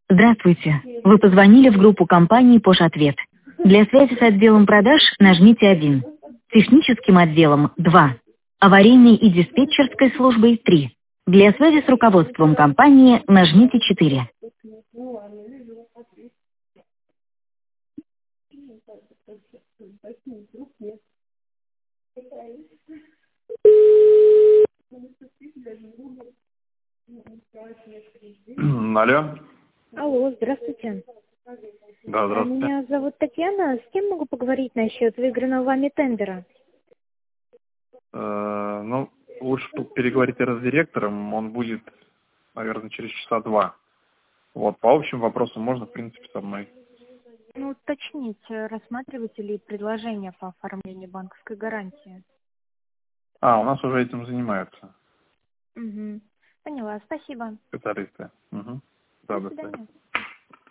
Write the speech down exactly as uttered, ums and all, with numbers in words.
Здравствуйте. Вы позвонили в группу компании «Пош-Ответ». Для связи с отделом продаж нажмите один. Техническим отделом два. Аварийной и диспетчерской службой три. Для связи с руководством компании нажмите четыре. Алло. Алло, здравствуйте. Да, А, здравствуйте. Меня зовут Татьяна. С кем могу поговорить насчет выигранного вами тендера? Э, ну, лучше тут переговорите с директором, он будет, наверное, через часа два. Вот, по общим вопросам можно, в принципе, со мной. Ну, уточните, рассматриваете ли предложение по оформлению банковской гарантии? А, у нас уже этим занимаются Угу. Поняла, спасибо. специалисты. Угу. Да, До до свидания. свидания.